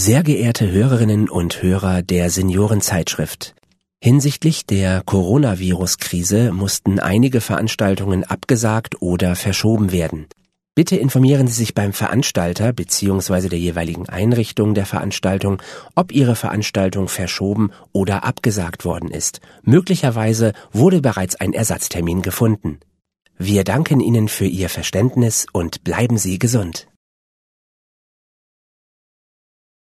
Sehr geehrte Hörerinnen und Hörer der Seniorenzeitschrift. Hinsichtlich der Coronavirus-Krise mussten einige Veranstaltungen abgesagt oder verschoben werden. Bitte informieren Sie sich beim Veranstalter bzw. der jeweiligen Einrichtung der Veranstaltung, ob Ihre Veranstaltung verschoben oder abgesagt worden ist. Möglicherweise wurde bereits ein Ersatztermin gefunden. Wir danken Ihnen für Ihr Verständnis und bleiben Sie gesund.